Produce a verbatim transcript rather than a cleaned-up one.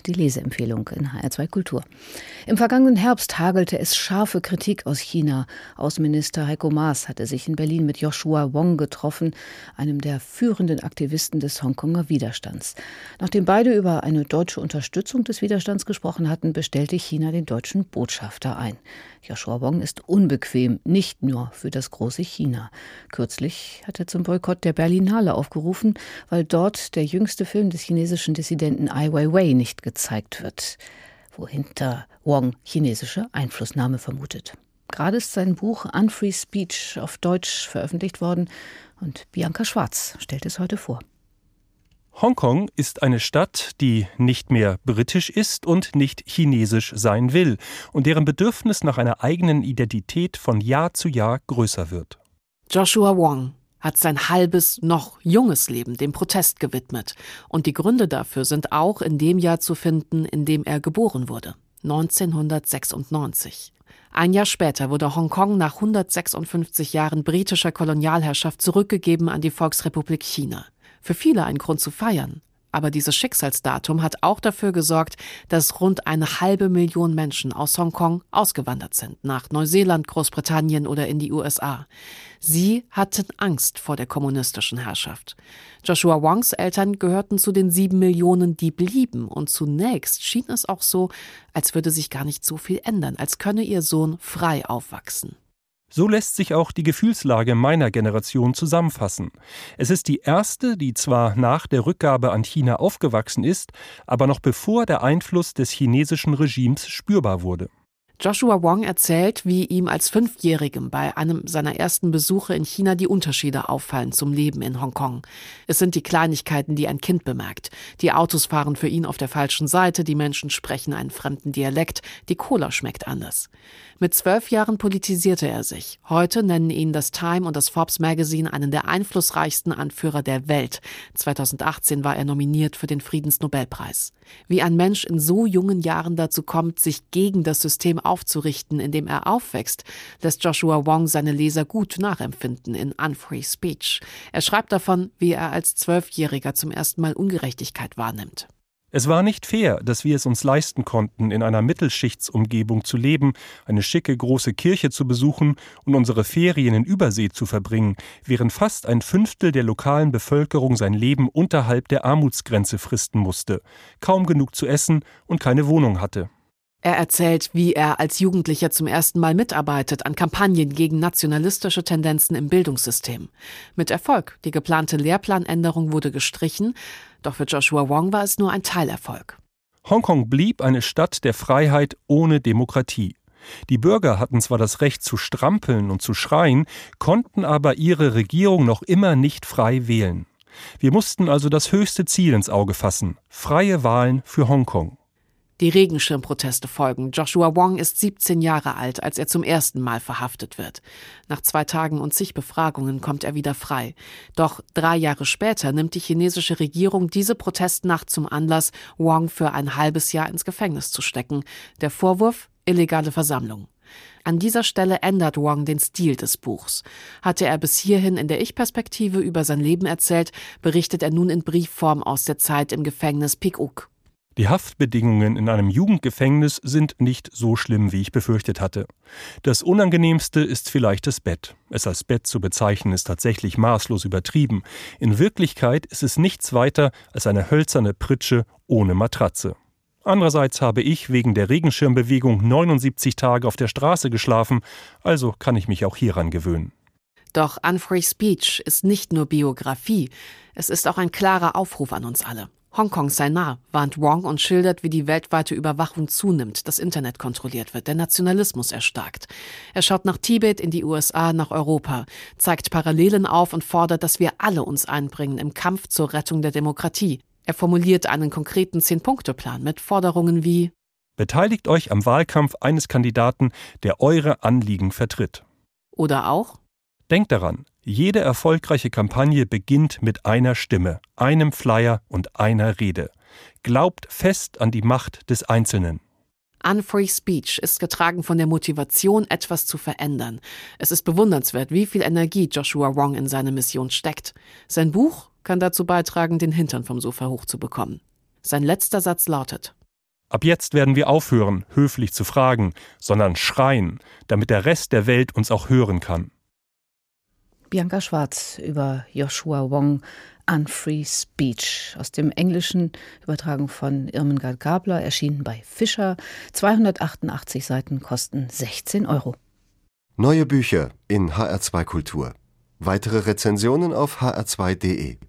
die Leseempfehlung in H R zwei Kultur. Im vergangenen Herbst hagelte es scharfe Kritik aus China. Außenminister Heiko Maas hatte sich in Berlin mit Joshua Wong getroffen, einem der führenden Aktivisten des Hongkonger Widerstands. Nachdem beide über eine deutsche Unterstützung des Widerstands gesprochen hatten, bestellte China den deutschen Botschafter ein. Joshua Wong ist unbequem, nicht nur für das große China. Kürzlich hat er zum Boykott der Berlinale aufgerufen, weil dort der jüngste Film des chinesischen Dissidenten Ai Weiwei nicht gezeigt wird, wohinter Wong chinesische Einflussnahme vermutet. Gerade ist sein Buch Unfree Speech auf Deutsch veröffentlicht worden und Bianca Schwarz stellt es heute vor. Hongkong ist eine Stadt, die nicht mehr britisch ist und nicht chinesisch sein will und deren Bedürfnis nach einer eigenen Identität von Jahr zu Jahr größer wird. Joshua Wong hat sein halbes, noch junges Leben dem Protest gewidmet. Und die Gründe dafür sind auch in dem Jahr zu finden, in dem er geboren wurde, neunzehnhundertsechsundneunzig. Ein Jahr später wurde Hongkong nach hundertsechsundfünfzig Jahren britischer Kolonialherrschaft zurückgegeben an die Volksrepublik China. Für viele ein Grund zu feiern. Aber dieses Schicksalsdatum hat auch dafür gesorgt, dass rund eine halbe Million Menschen aus Hongkong ausgewandert sind, nach Neuseeland, Großbritannien oder in die U S A. Sie hatten Angst vor der kommunistischen Herrschaft. Joshua Wongs Eltern gehörten zu den sieben Millionen, die blieben. Und zunächst schien es auch so, als würde sich gar nicht so viel ändern, als könne ihr Sohn frei aufwachsen. So lässt sich auch die Gefühlslage meiner Generation zusammenfassen. Es ist die erste, die zwar nach der Rückgabe an China aufgewachsen ist, aber noch bevor der Einfluss des chinesischen Regimes spürbar wurde. Joshua Wong erzählt, wie ihm als Fünfjährigem bei einem seiner ersten Besuche in China die Unterschiede auffallen zum Leben in Hongkong. Es sind die Kleinigkeiten, die ein Kind bemerkt. Die Autos fahren für ihn auf der falschen Seite, die Menschen sprechen einen fremden Dialekt, die Cola schmeckt anders. Mit zwölf Jahren politisierte er sich. Heute nennen ihn das Time und das Forbes Magazine einen der einflussreichsten Anführer der Welt. zweitausendachtzehn war er nominiert für den Friedensnobelpreis. Wie ein Mensch in so jungen Jahren dazu kommt, sich gegen das System aufzurichten, in dem er aufwächst, lässt Joshua Wong seine Leser gut nachempfinden in Unfree Speech. Er schreibt davon, wie er als Zwölfjähriger zum ersten Mal Ungerechtigkeit wahrnimmt. Es war nicht fair, dass wir es uns leisten konnten, in einer Mittelschichtsumgebung zu leben, eine schicke große Kirche zu besuchen und unsere Ferien in Übersee zu verbringen, während fast ein Fünftel der lokalen Bevölkerung sein Leben unterhalb der Armutsgrenze fristen musste, kaum genug zu essen und keine Wohnung hatte. Er erzählt, wie er als Jugendlicher zum ersten Mal mitarbeitet an Kampagnen gegen nationalistische Tendenzen im Bildungssystem. Mit Erfolg. Die geplante Lehrplanänderung wurde gestrichen, doch für Joshua Wong war es nur ein Teilerfolg. Hongkong blieb eine Stadt der Freiheit ohne Demokratie. Die Bürger hatten zwar das Recht zu strampeln und zu schreien, konnten aber ihre Regierung noch immer nicht frei wählen. Wir mussten also das höchste Ziel ins Auge fassen: freie Wahlen für Hongkong. Die Regenschirmproteste folgen. Joshua Wong ist siebzehn Jahre alt, als er zum ersten Mal verhaftet wird. Nach zwei Tagen und zig Befragungen kommt er wieder frei. Doch drei Jahre später nimmt die chinesische Regierung diese Protestnacht zum Anlass, Wong für ein halbes Jahr ins Gefängnis zu stecken. Der Vorwurf: illegale Versammlung. An dieser Stelle ändert Wong den Stil des Buchs. Hatte er bis hierhin in der Ich-Perspektive über sein Leben erzählt, berichtet er nun in Briefform aus der Zeit im Gefängnis Pik-uk. Die Haftbedingungen in einem Jugendgefängnis sind nicht so schlimm, wie ich befürchtet hatte. Das Unangenehmste ist vielleicht das Bett. Es als Bett zu bezeichnen, ist tatsächlich maßlos übertrieben. In Wirklichkeit ist es nichts weiter als eine hölzerne Pritsche ohne Matratze. Andererseits habe ich wegen der Regenschirmbewegung neunundsiebzig Tage auf der Straße geschlafen, also kann ich mich auch hieran gewöhnen. Doch Unfree Speech ist nicht nur Biografie, es ist auch ein klarer Aufruf an uns alle. Hongkong sei nah, warnt Wong und schildert, wie die weltweite Überwachung zunimmt, das Internet kontrolliert wird, der Nationalismus erstarkt. Er schaut nach Tibet, in die U S A, nach Europa, zeigt Parallelen auf und fordert, dass wir alle uns einbringen im Kampf zur Rettung der Demokratie. Er formuliert einen konkreten Zehn-Punkte-Plan mit Forderungen wie: Beteiligt euch am Wahlkampf eines Kandidaten, der eure Anliegen vertritt. Oder auch: Denkt daran, jede erfolgreiche Kampagne beginnt mit einer Stimme, einem Flyer und einer Rede. Glaubt fest an die Macht des Einzelnen. Unfree Speech ist getragen von der Motivation, etwas zu verändern. Es ist bewundernswert, wie viel Energie Joshua Wong in seine Mission steckt. Sein Buch kann dazu beitragen, den Hintern vom Sofa hochzubekommen. Sein letzter Satz lautet: Ab jetzt werden wir aufhören, höflich zu fragen, sondern schreien, damit der Rest der Welt uns auch hören kann. Bianca Schwarz über Joshua Wong, Unfree Speech, aus dem Englischen, übertragen von Irmengard Gabler, erschienen bei Fischer. zweihundertachtundachtzig Seiten kosten sechzehn Euro. Neue Bücher in H R zwei Kultur. Weitere Rezensionen auf h r zwei punkt de.